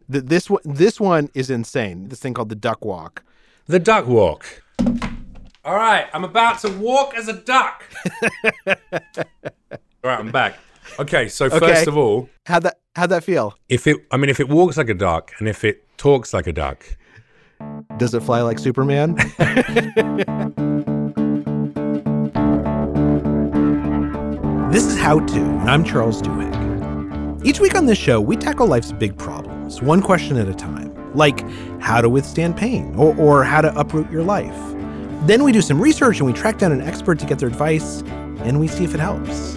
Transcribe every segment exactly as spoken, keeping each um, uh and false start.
Th- this one, this one is insane. This thing called the duck walk. The duck walk. All right, I'm about to walk as a duck. All right, I'm back. Okay, so Okay. first of all, How'd that how'd that feel? if it, I mean, if it walks like a duck and if it talks like a duck, Does it fly like Superman? This is How To, and I'm Charles Duhigg. Each week on this show, we tackle life's big problems, one question at a time, like how to withstand pain or, or how to uproot your life. Then we do some research and we track down an expert to get their advice, and we see if it helps.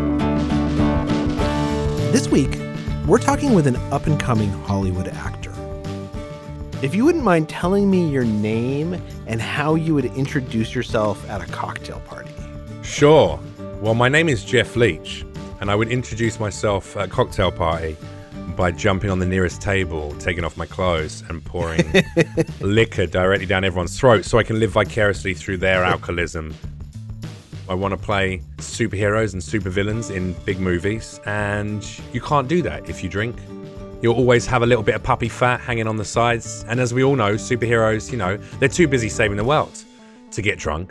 This week, we're talking with an up-and-coming Hollywood actor. If you wouldn't mind telling me your name and how you would introduce yourself at a cocktail party. sure. Well, my name is Jeff Leach, and I would introduce myself at a cocktail party by jumping on the nearest table, taking off my clothes, and pouring liquor directly down everyone's throat so I can live vicariously through their alcoholism. I want to play superheroes and supervillains in big movies, and you can't do that if you drink. You'll always have a little bit of puppy fat hanging on the sides, and as we all know, superheroes, you know, they're too busy saving the world to get drunk.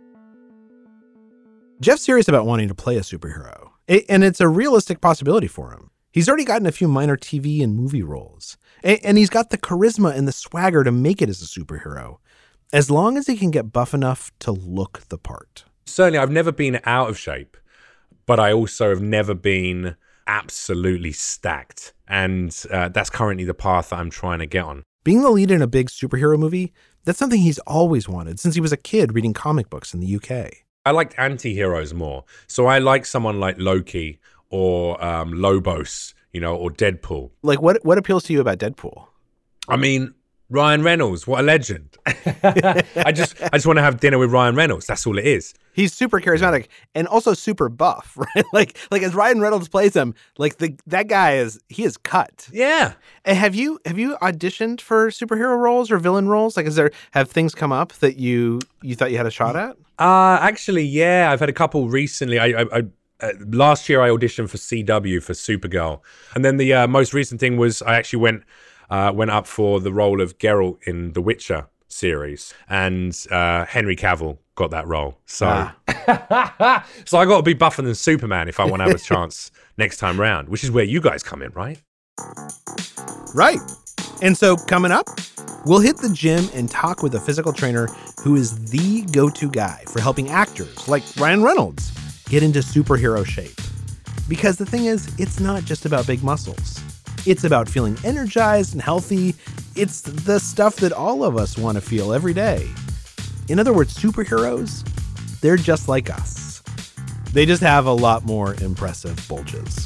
Jeff's serious about wanting to play a superhero, A- and it's a realistic possibility for him. He's already gotten a few minor T V and movie roles, A- and he's got the charisma and the swagger to make it as a superhero, as long as he can get buff enough to look the part. Certainly, I've never been out of shape, but I also have never been absolutely stacked. And uh, that's currently the path that I'm trying to get on. Being the lead in a big superhero movie, that's something he's always wanted since he was a kid reading comic books in the U K. I liked anti-heroes more. So I like someone like Loki or um, Lobos, you know, or Deadpool. Like, what what appeals to you about Deadpool? I mean, Ryan Reynolds, what a legend. I just I just want to have dinner with Ryan Reynolds. That's all it is. He's super charismatic and also super buff, right? Like, like as Ryan Reynolds plays him, like the that guy is he is cut. Yeah. And have you have you auditioned for superhero roles or villain roles? Like, is there have things come up that you you thought you had a shot at? Uh, actually, yeah, I've had a couple recently. I, I, I uh, last year I auditioned for C W for Supergirl, and then the uh, most recent thing was I actually went uh, went up for the role of Geralt in The Witcher series, and uh, Henry Cavill got that role. So, ah. so I got to be buffer than Superman if I want to have a chance next time round, which is where you guys come in, right? Right. And so coming up, we'll hit the gym and talk with a physical trainer who is the go-to guy for helping actors like Ryan Reynolds get into superhero shape. Because the thing is, it's not just about big muscles. It's about feeling energized and healthy. It's the stuff that all of us want to feel every day. In other words, superheroes, they're just like us. They just have a lot more impressive bulges.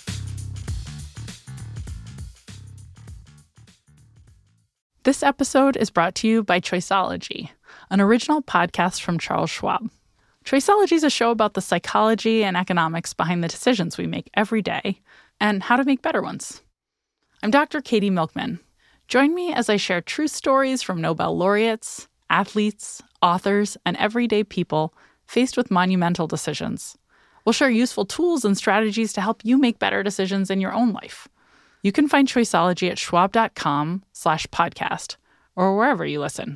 This episode is brought to you by Choiceology, an original podcast from Charles Schwab. Choiceology is a show about the psychology and economics behind the decisions we make every day and how to make better ones. I'm Doctor Katie Milkman. Join me as I share true stories from Nobel laureates, athletes, authors, and everyday people faced with monumental decisions. We'll share useful tools and strategies to help you make better decisions in your own life. You can find Choiceology at schwab.com slash podcast or wherever you listen.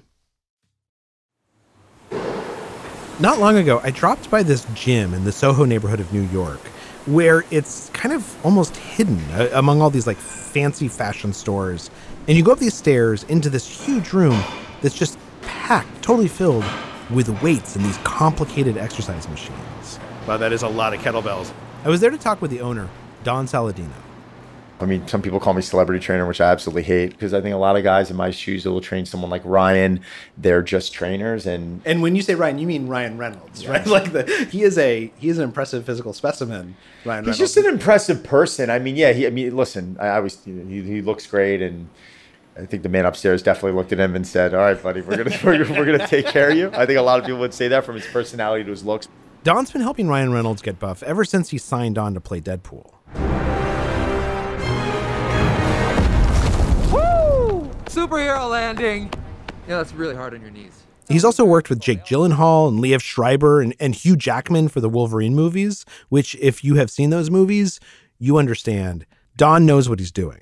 Not long ago, I dropped by this gym in the Soho neighborhood of New York, where it's kind of almost hidden uh, among all these like fancy fashion stores. And you go up these stairs into this huge room that's just packed, totally filled with weights and these complicated exercise machines. Wow, that is a lot of kettlebells. I was there to talk with the owner, Don Saladino. I mean, some people call me celebrity trainer, which I absolutely hate, because I think a lot of guys in my shoes that will train someone like Ryan, they're just trainers. And and when you say Ryan, you mean Ryan Reynolds, yeah. right? Like the he is a he is an impressive physical specimen. Ryan Reynolds. He's just an impressive person. I mean, yeah. He, I mean, listen, I always he, he looks great, and I think the man upstairs definitely looked at him and said, "All right, buddy, we're gonna we're, we're gonna take care of you." I think a lot of people would say that from his personality to his looks. Don's been helping Ryan Reynolds get buff ever since he signed on to play Deadpool. Superhero landing. Yeah, that's really hard on your knees. He's also worked with Jake Gyllenhaal and Liev Schreiber and, and Hugh Jackman for the Wolverine movies, which if you have seen those movies, you understand. Don knows what he's doing.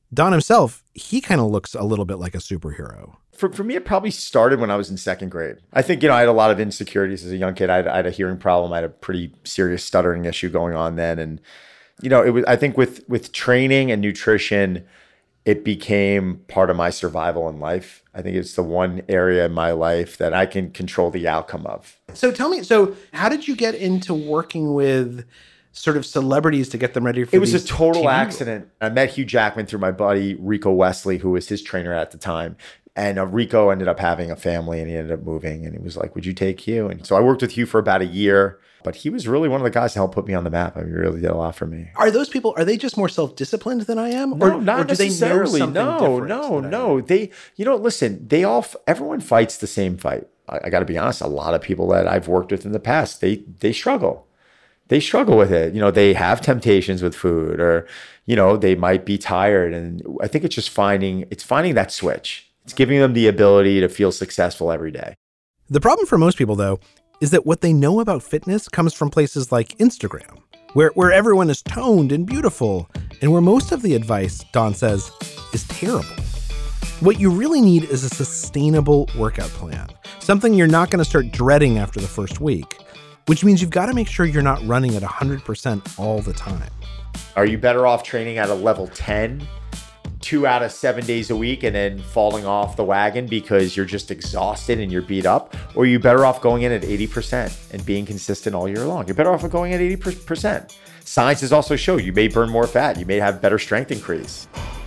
Don himself, he kind of looks a little bit like a superhero. For, for me, it probably started when I was in second grade. I think, you know, I had a lot of insecurities as a young kid. I had, I had a hearing problem. I had a pretty serious stuttering issue going on then. And, you know, it was, I think with, with training and nutrition, it became part of my survival in life. I think it's the one area in my life that I can control the outcome of. So tell me, so how did you get into working with sort of celebrities to get them ready for it was these a total T V accident. I met Hugh Jackman through my buddy Rico Wesley, who was his trainer at the time. And uh, Rico ended up having a family and he ended up moving. And he was like, would you take Hugh? And so I worked with Hugh for about a year. But he was really one of the guys to help put me on the map. I mean, he really did a lot for me. Are those people, are they just more self-disciplined than I am? No, or, not or do necessarily. They know no, something no, different no. They, you know, listen, they all, everyone fights the same fight. I, I got to be honest. A lot of people that I've worked with in the past, they, they struggle. They struggle with it. You know, they have temptations with food or, you know, they might be tired. And I think it's just finding, it's finding that switch. It's giving them the ability to feel successful every day. The problem for most people, though, is that what they know about fitness comes from places like Instagram, where, where everyone is toned and beautiful, and where most of the advice, Don says, is terrible. What you really need is a sustainable workout plan, something you're not going to start dreading after the first week, which means you've got to make sure you're not running at one hundred percent all the time. Are you better off training at a level ten, two out of seven days a week, and then falling off the wagon because you're just exhausted and you're beat up? Or are you better off going in at eighty percent and being consistent all year long? You're better off going at eighty percent. Science has also shown you may burn more fat. You may have better strength increase.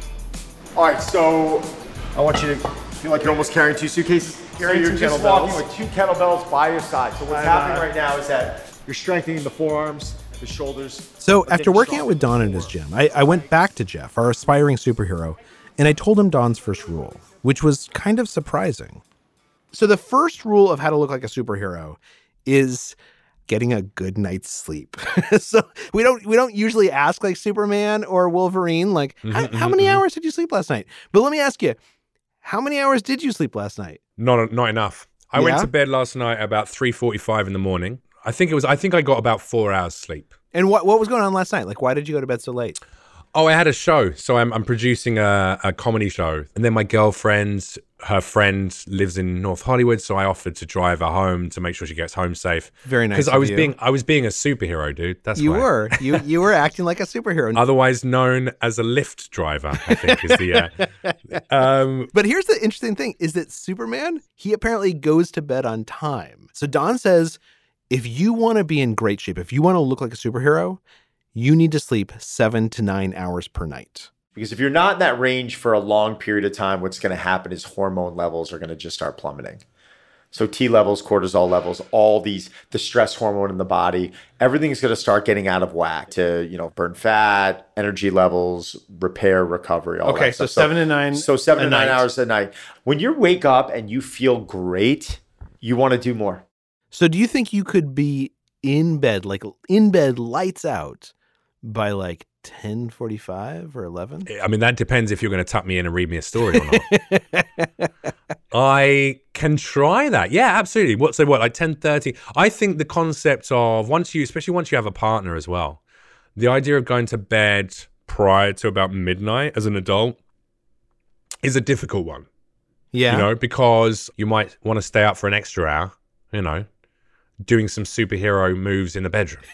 All right, so I want you to feel like you're almost carrying two suitcases. So you're just walking with two kettlebells by your side. So what's happening right now is that you're strengthening the forearms, the shoulders. So after working out with Don in his gym, I, I went back to Jeff, our aspiring superhero, and I told him Don's first rule, which was kind of surprising. So the first rule of how to look like a superhero is getting a good night's sleep. So we don't we don't usually ask like Superman or Wolverine, like, mm-hmm, how, mm-hmm, how many mm-hmm. hours did you sleep last night? But let me ask you, how many hours did you sleep last night? Not not enough. I yeah? went to bed last night about three forty-five in the morning. I think it was. I think I got about four hours sleep. And what what was going on last night? Like, why did you go to bed so late? Oh, I had a show. So I'm I'm producing a, a comedy show, and then my girlfriend, her friend lives in North Hollywood, so I offered to drive her home to make sure she gets home safe. Very nice. Because I was you. being I was being a superhero, dude. That's you why. were you you were acting like a superhero, otherwise known as a Lyft driver. I think is the. Uh, um, but here's the interesting thing: is that Superman, he apparently goes to bed on time. So Don says, if you want to be in great shape, if you want to look like a superhero, you need to sleep seven to nine hours per night. Because if you're not in that range for a long period of time, what's going to happen is hormone levels are going to just start plummeting. So T levels, cortisol levels, all these, the stress hormone in the body, everything's going to start getting out of whack to, you know, burn fat, energy levels, repair, recovery, all okay, that stuff. so seven to nine. So seven to nine night. hours a night. When you wake up and you feel great, you want to do more. So do you think you could be in bed, like in bed, lights out, by like ten forty-five or eleven? I mean, that depends if you're going to tuck me in and read me a story or not. I can try that. Yeah, absolutely. What, so what, like ten thirty? I think the concept of once you, especially once you have a partner as well, the idea of going to bed prior to about midnight as an adult is a difficult one. Yeah. You know, because you might want to stay up for an extra hour, you know, doing some superhero moves in the bedroom.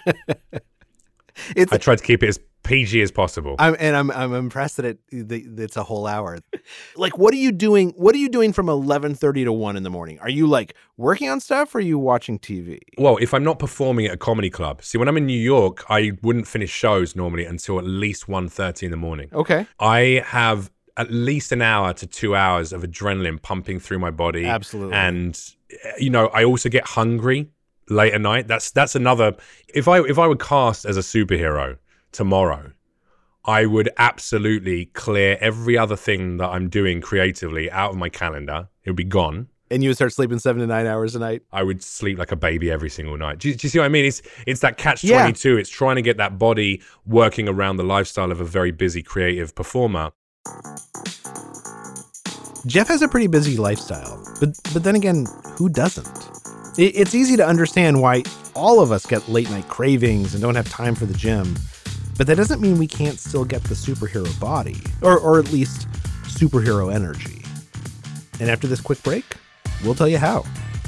It's, I tried to keep it as P G as possible. I'm, and I'm I'm impressed that it it's a whole hour. Like, what are you doing? What are you doing from eleven thirty to one in the morning? Are you like working on stuff or are you watching T V? Well, if I'm not performing at a comedy club, see, when I'm in New York, I wouldn't finish shows normally until at least one thirty in the morning. Okay. I have at least an hour to two hours of adrenaline pumping through my body. Absolutely. And, you know, I also get hungry late at night. That's that's another. If I if I were cast as a superhero tomorrow, I would absolutely clear every other thing that I'm doing creatively out of my calendar. It would be gone. And you would start sleeping seven to nine hours a night? I would sleep like a baby every single night. Do you, do you see what I mean? It's it's that catch twenty-two. Yeah. It's trying to get that body working around the lifestyle of a very busy creative performer. Jeff has a pretty busy lifestyle, but but then again, who doesn't? It, it's easy to understand why all of us get late night cravings and don't have time for the gym. But that doesn't mean we can't still get the superhero body, or, or at least superhero energy. And after this quick break, we'll tell you how.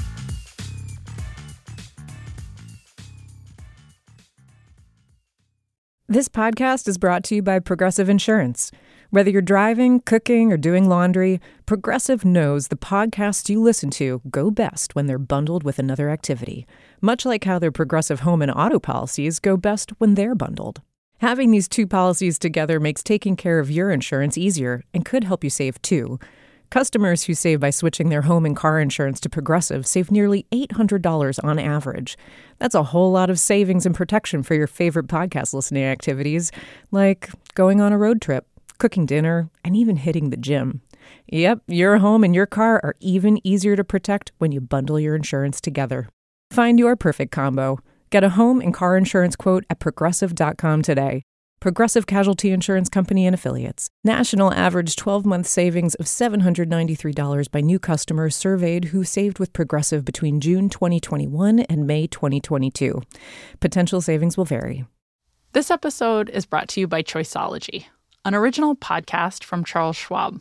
This podcast is brought to you by Progressive Insurance. Whether you're driving, cooking, or doing laundry, Progressive knows the podcasts you listen to go best when they're bundled with another activity, much like how their Progressive home and auto policies go best when they're bundled. Having these two policies together makes taking care of your insurance easier and could help you save too. Customers who save by switching their home and car insurance to Progressive save nearly eight hundred dollars on average. That's a whole lot of savings and protection for your favorite podcast listening activities, like going on a road trip, cooking dinner, and even hitting the gym. Yep, your home and your car are even easier to protect when you bundle your insurance together. Find your perfect combo. Get a home and car insurance quote at progressive dot com today. Progressive Casualty Insurance Company and Affiliates. National average twelve-month savings of seven hundred ninety-three dollars by new customers surveyed who saved with Progressive between June twenty twenty-one and May twenty twenty-two. Potential savings will vary. This episode is brought to you by Choiceology, an original podcast from Charles Schwab.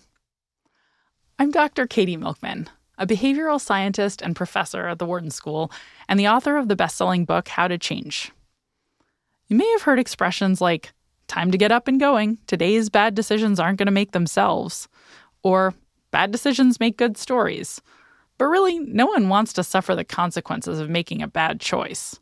I'm Doctor Katie Milkman, a behavioral scientist and professor at the Wharton School, and the author of the best-selling book, How to Change. You may have heard expressions like, time to get up and going, today's bad decisions aren't going to make themselves, or bad decisions make good stories. But really, no one wants to suffer the consequences of making a bad choice.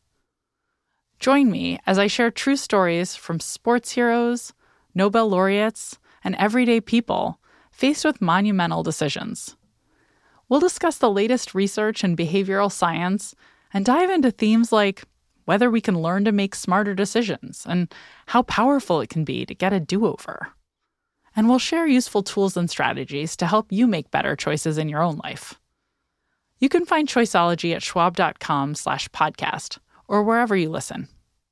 Join me as I share true stories from sports heroes, Nobel laureates, and everyday people faced with monumental decisions. We'll discuss the latest research in behavioral science and dive into themes like whether we can learn to make smarter decisions and how powerful it can be to get a do-over. And we'll share useful tools and strategies to help you make better choices in your own life. You can find Choiceology at schwab.com slash podcast or wherever you listen.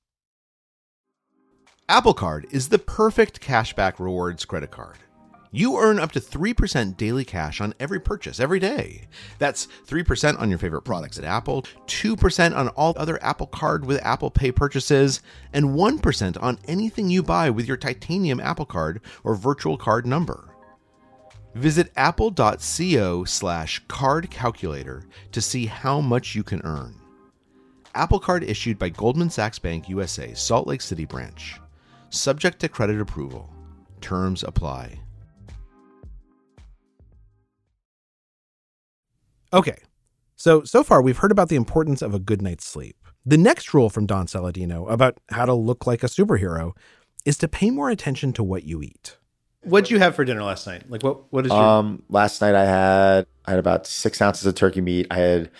Apple Card is the perfect cashback rewards credit card. You earn up to three percent daily cash on every purchase every day. That's three percent on your favorite products at Apple, two percent on all other Apple Card with Apple Pay purchases, and one percent on anything you buy with your titanium Apple Card or virtual card number. Visit apple.co slash card calculator to see how much you can earn. Apple Card issued by Goldman Sachs Bank U S A, Salt Lake City branch. Subject to credit approval. Terms apply. Okay, so, so far we've heard about the importance of a good night's sleep. The next rule from Don Saladino about how to look like a superhero is to pay more attention to what you eat. What'd you have for dinner last night? Like, what, what is your... Um, last night I had, I had about six ounces of turkey meat. I had,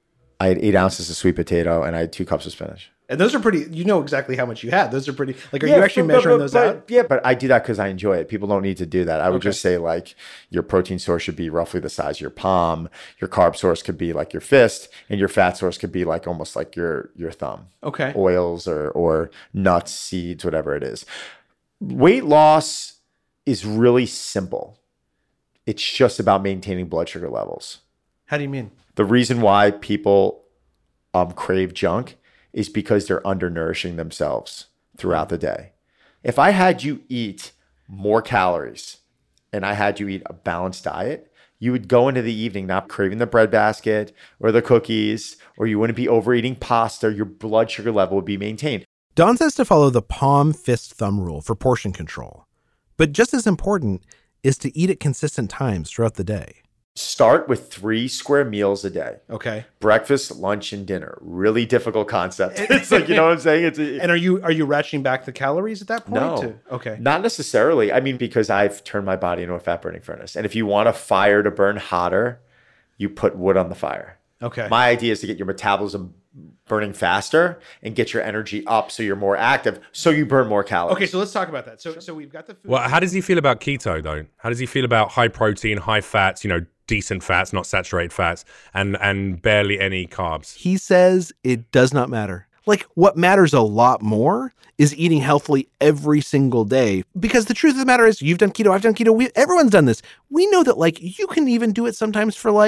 I had eight ounces of sweet potato, and I had two cups of spinach. And those are pretty, you know exactly how much you had. Those are pretty, like, are yeah, you actually but, measuring but, those but, out? Yeah, but I do that because I enjoy it. People don't need to do that. I would Okay. just say, like, your protein source should be roughly the size of your palm. Your carb source could be like your fist, and your fat source could be like almost like your your thumb. Okay. Oils or or nuts, seeds, whatever it is. Weight loss is really simple. It's just about maintaining blood sugar levels. How do you mean? The reason why people um, crave junk is because they're undernourishing themselves throughout the day. If I had you eat more calories and I had you eat a balanced diet, you would go into the evening not craving the bread basket or the cookies, or you wouldn't be overeating pasta. Your blood sugar level would be maintained. Don says to follow the palm, fist, thumb rule for portion control. But just as important is to eat at consistent times throughout the day. Start with three square meals a day. Okay. Breakfast, lunch, and dinner. Really difficult concept. It's like, you know what I'm saying? It's a, And are you are you ratcheting back the calories at that point? No. To, okay. Not necessarily. I mean, because I've turned my body into a fat burning furnace. And if you want a fire to burn hotter, you put wood on the fire. Okay. My idea is to get your metabolism burning faster and get your energy up so you're more active, so you burn more calories. Okay, so let's talk about that. So so we've got the food. Well, how does he feel about keto, though? How does he feel about high protein, high fats, you know, decent fats, not saturated fats, and and barely any carbs? He says it does not matter. Like, what matters a lot more is eating healthily every single day. Because the truth of the matter is, you've done keto, I've done keto, we, everyone's done this. We know that, like, you can even do it sometimes for, like,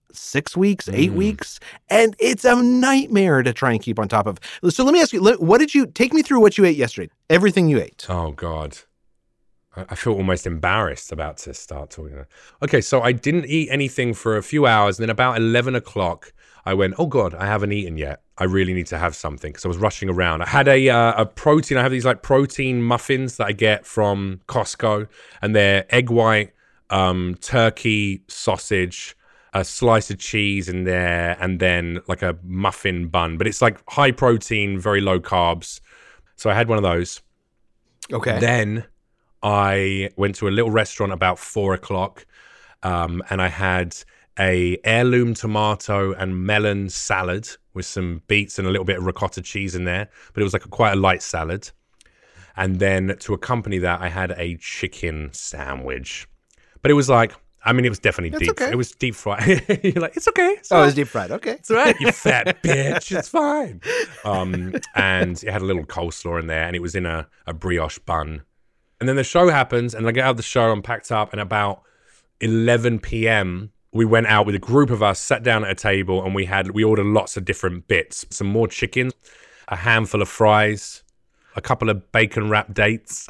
six weeks, eight Mm. weeks, and it's a nightmare to try and keep on top of. So let me ask you, let- what did you, take me through what you ate yesterday, everything you ate. Oh, God. I I feel almost embarrassed about to start talking. Okay, so I didn't eat anything for a few hours. And then about eleven o'clock, I went, oh, God, I haven't eaten yet. I really need to have something because I was rushing around. I had a uh, a protein. I have these like protein muffins that I get from Costco. And they're egg white, um, turkey, sausage, a slice of cheese in there, and then like a muffin bun. But it's like high protein, very low carbs. So I had one of those. Okay. Then I went to a little restaurant about four o'clock, um, and I had a heirloom tomato and melon salad with some beets and a little bit of ricotta cheese in there. But it was like a, quite a light salad. And then to accompany that, I had a chicken sandwich. But it was like, I mean, it was definitely That's deep. okay. It was deep fried. You're like, it's okay. It's Oh, fine. it was deep fried. Okay. It's all right, you fat bitch. It's fine. Um, and it had a little coleslaw in there, and it was in a, a brioche bun. And then the show happens, and I get out of the show, I'm packed up, and about eleven p.m., we went out with a group of us, sat down at a table, and we had we ordered lots of different bits. Some more chicken, a handful of fries, a couple of bacon-wrapped dates.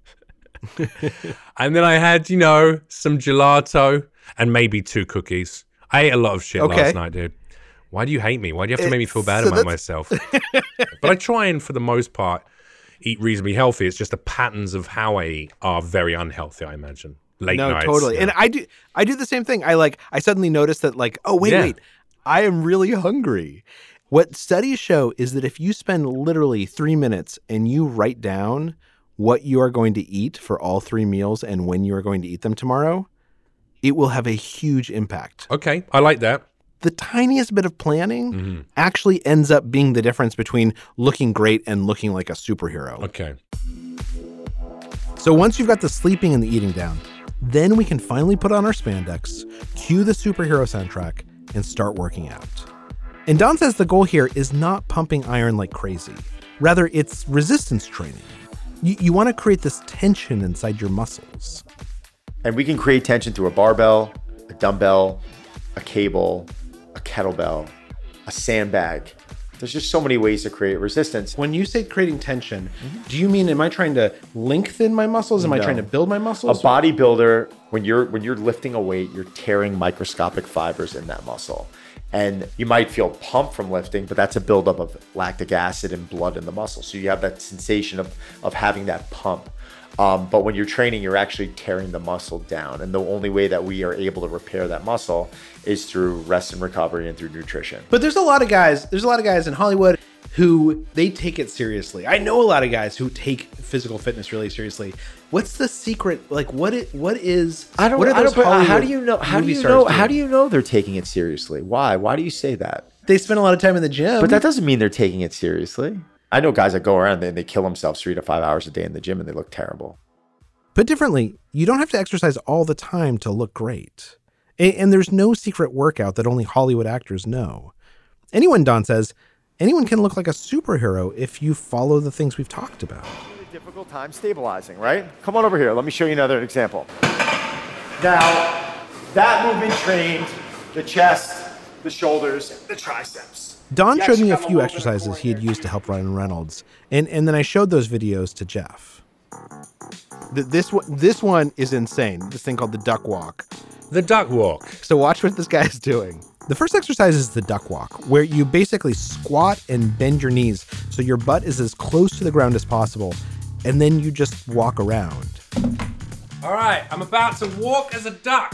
And then I had, you know, some gelato and maybe two cookies. I ate a lot of shit Okay. last night, dude. Why do you hate me? Why do you have to make me feel bad so about that's- myself? But I try and, for the most part, eat reasonably healthy. It's just the patterns of how I eat are very unhealthy, I imagine. Late No, nights. totally. yeah. And I do I do the same thing. I like I suddenly noticed that like, oh wait, Yeah. wait. I am really hungry. What studies show is that if you spend literally three minutes and you write down what you are going to eat for all three meals and when you are going to eat them tomorrow, it will have a huge impact. Okay, I like that. The tiniest bit of planning Mm-hmm. actually ends up being the difference between looking great and looking like a superhero. Okay. So once you've got the sleeping and the eating down, then we can finally put on our spandex, cue the superhero soundtrack, and start working out. And Don says the goal here is not pumping iron like crazy. Rather, it's resistance training. You, you want to create this tension inside your muscles. And we can create tension through a barbell, a dumbbell, a cable, a kettlebell, a sandbag. There's just so many ways to create resistance. When you say creating tension, do you mean, am I trying to lengthen my muscles? Am I No. trying to build my A muscles? bodybuilder, when you're when you're lifting a weight, you're tearing microscopic fibers in that muscle. And you might feel pumped from lifting, but that's a buildup of lactic acid and blood in the muscle. So you have that sensation of, of having that pump. Um, but when you're training, you're actually tearing the muscle down. And the only way that we are able to repair that muscle is through rest and recovery and through nutrition. But there's a lot of guys, there's a lot of guys in Hollywood who they take it seriously. I know a lot of guys who take physical fitness really seriously. What's the secret? Like what it what is I don't. what are I those don't. But how Hollywood do you know? How do movie you stars know? doing? How do you know they're taking it seriously? Why? Why do you say that? They spend a lot of time in the gym. But that doesn't mean they're taking it seriously. I know guys that go around and they kill themselves three to five hours a day in the gym and they look terrible. Put differently, you don't have to exercise all the time to look great. And, and there's no secret workout that only Hollywood actors know. Anyone, Don says, anyone can look like a superhero if you follow the things we've talked about. Really difficult time stabilizing, right? Come on over here. Let me show you another example. Now, that movement trained the chest, the shoulders, the triceps. Don You showed actually me a have a few little bit of exercises core he had here. used to help Ryan Reynolds, and and then I showed those videos to Jeff. Th- This one, this one is insane. This thing called the duck walk. The duck walk. So watch what this guy is doing. The first exercise is the duck walk, where you basically squat and bend your knees so your butt is as close to the ground as possible, and then you just walk around. All right, I'm about to walk as a duck.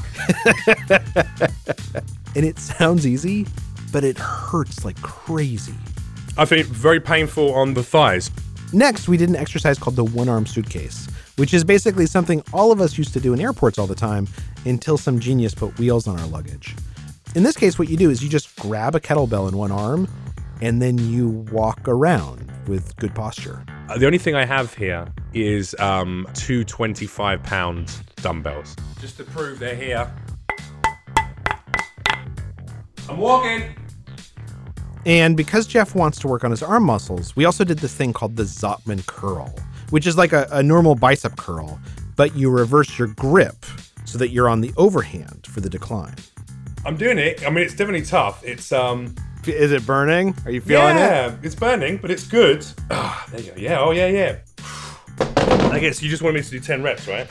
And it sounds easy, but it hurts like crazy. I think very painful on the thighs. Next, we did an exercise called the one-arm suitcase, which is basically something all of us used to do in airports all the time until some genius put wheels on our luggage. In this case, what you do is you just grab a kettlebell in one arm and then you walk around with good posture. Uh, the only thing I have here is um, two twenty-five pound dumbbells. Just to prove they're here. I'm walking. And because Jeff wants to work on his arm muscles, we also did this thing called the Zotman curl, which is like a, a normal bicep curl, but you reverse your grip so that you're on the overhand for the decline. I'm doing it. I mean, it's definitely tough. It's um. Is it burning? Are you feeling yeah, it? Yeah, it's burning, but it's good. Ah, there you go. Yeah. Oh yeah, yeah. I guess you just wanted me to do ten reps, right?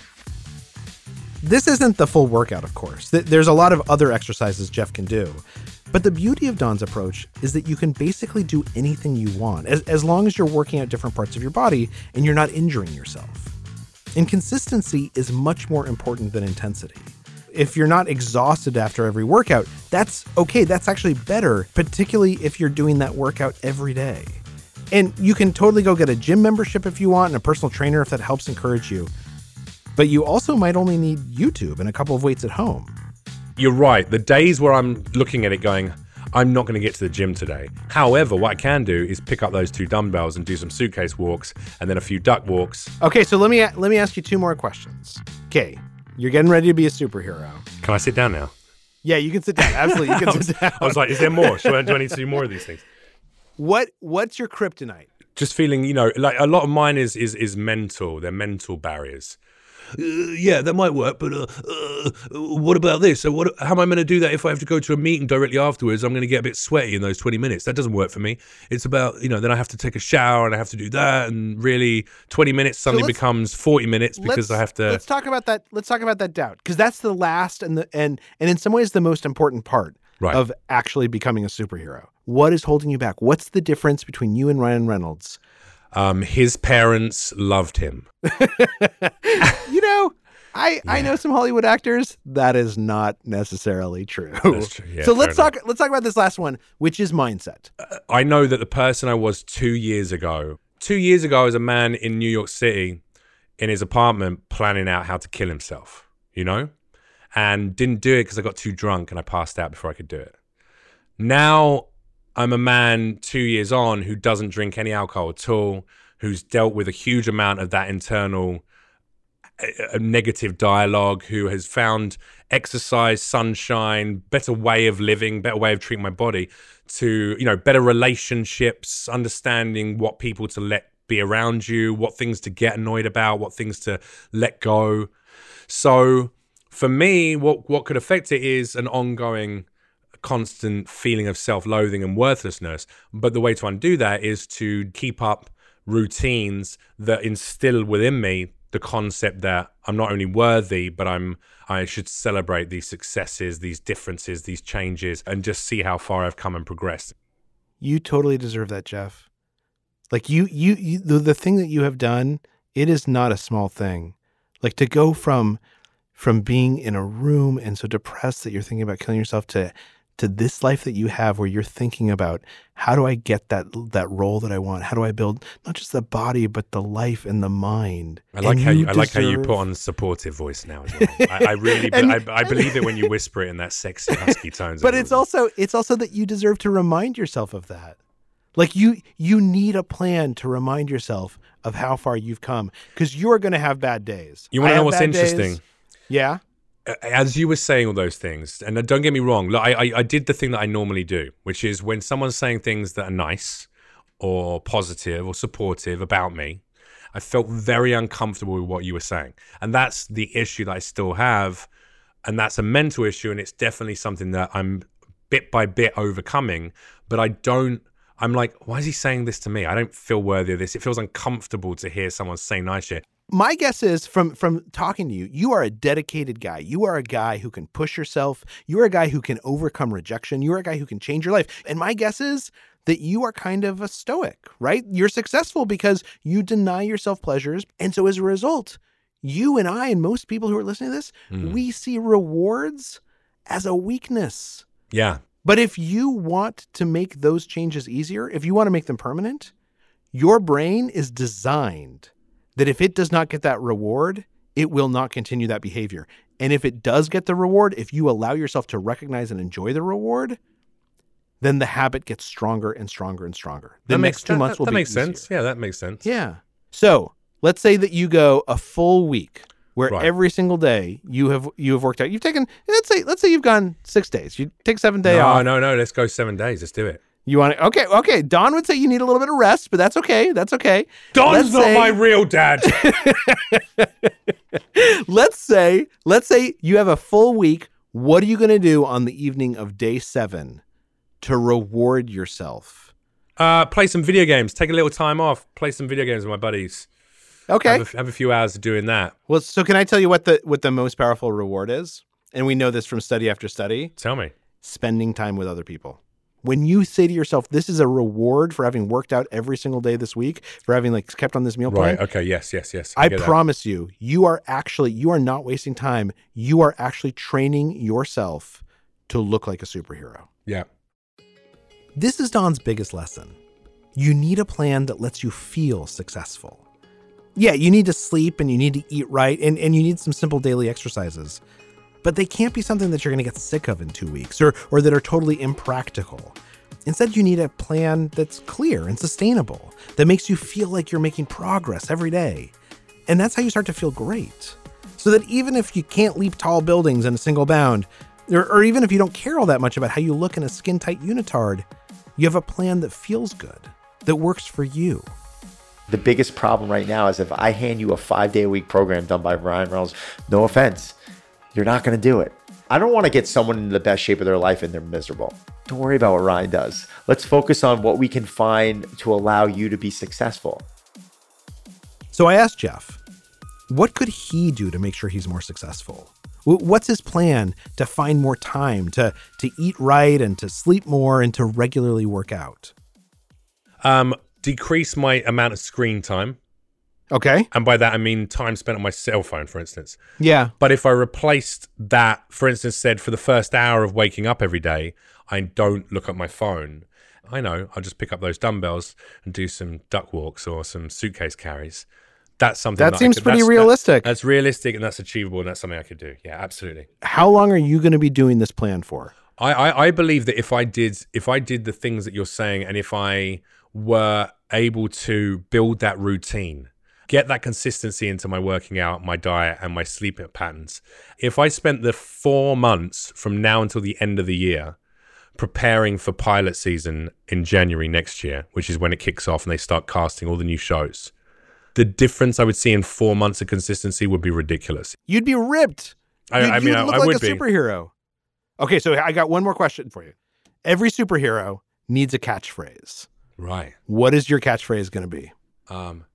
This isn't the full workout, of course. There's a lot of other exercises Jeff can do. But the beauty of Don's approach is that you can basically do anything you want as, as long as you're working out different parts of your body and you're not injuring yourself. And consistency is much more important than intensity. If you're not exhausted after every workout, that's okay. That's actually better, particularly if you're doing that workout every day. And you can totally go get a gym membership if you want and a personal trainer if that helps encourage you. But you also might only need YouTube and a couple of weights at home. You're right. The days where I'm looking at it going, I'm not going to get to the gym today. However, what I can do is pick up those two dumbbells and do some suitcase walks and then a few duck walks. Okay, so let me let me ask you two more questions. Okay, you're getting ready to be a superhero. Can I sit down now? Yeah, you can sit down. Absolutely, you can I was, sit down. I was like, is there more? Should I, do I need to do more of these things? What What's your kryptonite? Just feeling, you know, like a lot of mine is is is mental. They're mental barriers. Uh, yeah, that might work, but uh, uh, what about this? So what? How am I going to do that if I have to go to a meeting directly afterwards? I'm going to get a bit sweaty in those twenty minutes. That doesn't work for me. It's about, you know, then I have to take a shower and I have to do that, and really twenty minutes suddenly so becomes forty minutes because I have to. Let's talk about that. Let's talk about that doubt, because that's the last and the and and in some ways the most important part right. of actually becoming a superhero. What is holding you back? What's the difference between you and Ryan Reynolds? Um, his parents loved him. You know, I yeah. I know some Hollywood actors. That is not necessarily true. That's true. Yeah, so let's enough. talk. Let's talk about this last one, which is mindset. Uh, I know that the person I was two years ago. Two years ago, I was a man in New York City, in his apartment, planning out how to kill himself. You know, and didn't do it because I got too drunk and I passed out before I could do it. Now I'm a man two years on who doesn't drink any alcohol at all, who's dealt with a huge amount of that internal uh, negative dialogue, who has found exercise, sunshine, better way of living, better way of treating my body, to, you know, better relationships, understanding what people to let be around you, what things to get annoyed about, what things to let go. So for me, what, what could affect it is an ongoing constant feeling of self-loathing and worthlessness. But the way to undo that is to keep up routines that instill within me the concept that I'm not only worthy, but I'm I should celebrate these successes, these differences, these changes, and just see how far I've come and progressed. You totally deserve that, Jeff. Like you, you, you the, the thing that you have done, it is not a small thing. Like to go from from being in a room and so depressed that you're thinking about killing yourself to to this life that you have where you're thinking about, how do I get that that role that I want? How do I build not just the body, but the life and the mind? I like and how you, I deserve... like how you put on supportive voice now as well. I, I really, and, I, I believe it when you whisper it in that sexy, husky tones. But it's also, it's also that you deserve to remind yourself of that. Like you, you need a plan to remind yourself of how far you've come, because you're going to have bad days. You want to know what's days. interesting? Yeah. As you were saying all those things, and don't get me wrong, look, I, I, I did the thing that I normally do, which is when someone's saying things that are nice or positive or supportive about me, I felt very uncomfortable with what you were saying. And that's the issue that I still have. And that's a mental issue. And it's definitely something that I'm bit by bit overcoming. But I don't, I'm like, why is he saying this to me? I don't feel worthy of this. It feels uncomfortable to hear someone say nice shit. My guess is from from talking to you, you are a dedicated guy. You are a guy who can push yourself. You are a guy who can overcome rejection. You are a guy who can change your life. And my guess is that you are kind of a stoic, right? You're successful because you deny yourself pleasures. And so as a result, you and I and most people who are listening to this, mm. we see rewards as a weakness. Yeah. But if you want to make those changes easier, if you want to make them permanent, your brain is designed that if it does not get that reward, it will not continue that behavior. And if it does get the reward, if you allow yourself to recognize and enjoy the reward, then the habit gets stronger and stronger and stronger. The that next makes, two that, months will that be makes easier. sense. Yeah, that makes sense. Yeah. So let's say that you go a full week where right. every single day you have you have worked out. You've taken let's say let's say you've gone six days. You take seven day no, off. No, no, no. Let's go seven days. Let's do it. You want to, okay, okay. Don would say you need a little bit of rest, but that's okay. That's okay. Don's let's not say, my real dad. let's say, let's say you have a full week What are you going to do on the evening of day seven to reward yourself? Uh, play some video games. Take a little time off. Play some video games with my buddies. Okay. Have a, have a few hours of doing that. Well, so can I tell you what the what the most powerful reward is? And we know this from study after study. Tell me. Spending time with other people. When you say to yourself, this is a reward for having worked out every single day this week, for having like kept on this meal plan. Right. Okay. Yes, yes, yes. I, I get promise that. you, you are actually, you are not wasting time. You are actually training yourself to look like a superhero. Yeah. This is Don's biggest lesson. You need a plan that lets you feel successful. Yeah, you need to sleep and you need to eat right and, and you need some simple daily exercises. But they can't be something that you're going to get sick of in two weeks or or that are totally impractical. Instead, you need a plan that's clear and sustainable, that makes you feel like you're making progress every day. And that's how you start to feel great. So that even if you can't leap tall buildings in a single bound, or, or even if you don't care all that much about how you look in a skin-tight unitard, you have a plan that feels good, that works for you. The biggest problem right now is if I hand you a five-day-a-week program done by Ryan Reynolds, no offense, you're not going to do it. I don't want to get someone in the best shape of their life and they're miserable. Don't worry about what Ryan does. Let's focus on what we can find to allow you to be successful. So I asked Jeff, what could he do to make sure he's more successful? What's his plan to find more time, to, to eat right and to sleep more and to regularly work out? Um, decrease my amount of screen time. Okay. And by that, I mean time spent on my cell phone, for instance. Yeah. But if I replaced that, for instance, said for the first hour of waking up every day, I don't look at my phone. I know, I'll just pick up those dumbbells and do some duck walks or some suitcase carries. That's something that, that seems I could, pretty that's, realistic. That, that's realistic and that's achievable and that's something I could do. Yeah, absolutely. How long are you going to be doing this plan for? I, I, I believe that if I did if I did the things that you're saying and if I were able to build that routine, get that consistency into my working out, my diet, and my sleep patterns. If I spent the four months from now until the end of the year preparing for pilot season in January next year, which is when it kicks off and they start casting all the new shows, the difference I would see in four months of consistency would be ridiculous. You'd be ripped. I, You'd, I mean, you'd I, look I like would a be. superhero. Okay, so I got one more question for you. Every superhero needs a catchphrase. Right. What is your catchphrase going to be? Um,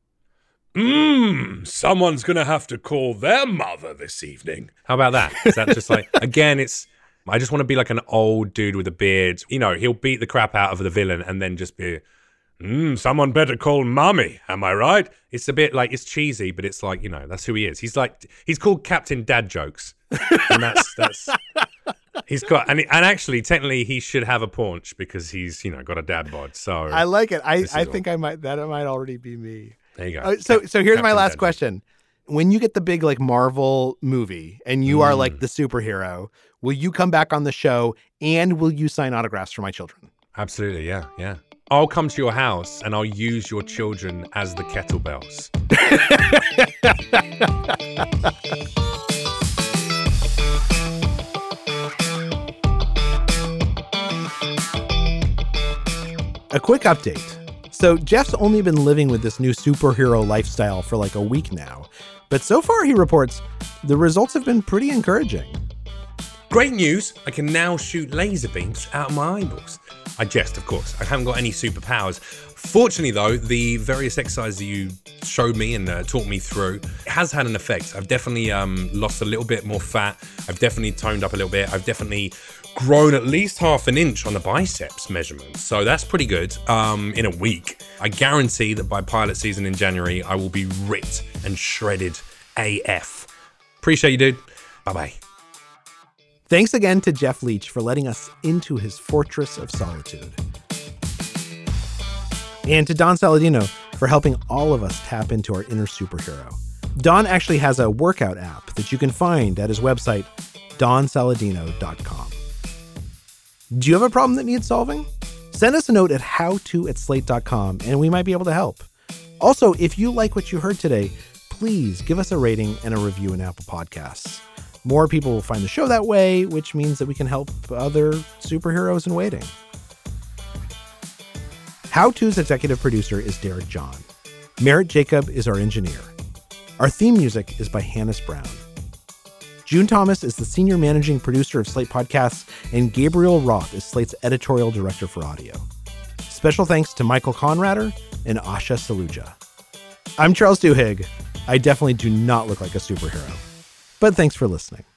Mmm, someone's going to have to call their mother this evening. How about that? Is that just like, again, it's, I just want to be like an old dude with a beard. You know, he'll beat the crap out of the villain and then just be, mmm, someone better call mommy. Am I right? It's a bit like, it's cheesy, but it's like, you know, that's who he is. He's like, he's called Captain Dad Jokes. And that's, that's, he's got, and, and actually, technically, he should have a paunch because he's, you know, got a dad bod. So I like it. I, I all. think I might, that might already be me. There you go. Uh, so, so here's Captain my last Dad question. When you get the big like Marvel movie and you Mm. are like the superhero, will you come back on the show and will you sign autographs for my children? Absolutely, yeah, yeah. I'll come to your house and I'll use your children as the kettlebells. A quick update. So Jeff's only been living with this new superhero lifestyle for like a week now. But so far, he reports, the results have been pretty encouraging. Great news, I can now shoot laser beams out of my eyeballs. I jest, of course. I haven't got any superpowers. Fortunately, though, the various exercises that you showed me and uh, taught me through has had an effect. I've definitely um, lost a little bit more fat. I've definitely toned up a little bit. I've definitely grown at least half an inch on the biceps measurement. So that's pretty good um, in a week. I guarantee that by pilot season in January, I will be ripped and shredded A F. Appreciate you, dude. Bye-bye. Thanks again to Jeff Leach for letting us into his fortress of solitude. And to Don Saladino for helping all of us tap into our inner superhero. Don actually has a workout app that you can find at his website, don saladino dot com. Do you have a problem that needs solving? Send us a note at howto at slate dot com and we might be able to help. Also, if you like what you heard today, please give us a rating and a review in Apple Podcasts. More people will find the show that way, which means that we can help other superheroes in waiting. How To's executive producer is Derek John. Merritt Jacob is our engineer. Our theme music is by Hannes Brown. June Thomas is the senior managing producer of Slate Podcasts, and Gabriel Roth is Slate's editorial director for audio. Special thanks to Michael Conrader and Asha Saluja. I'm Charles Duhigg. I definitely do not look like a superhero, but thanks for listening.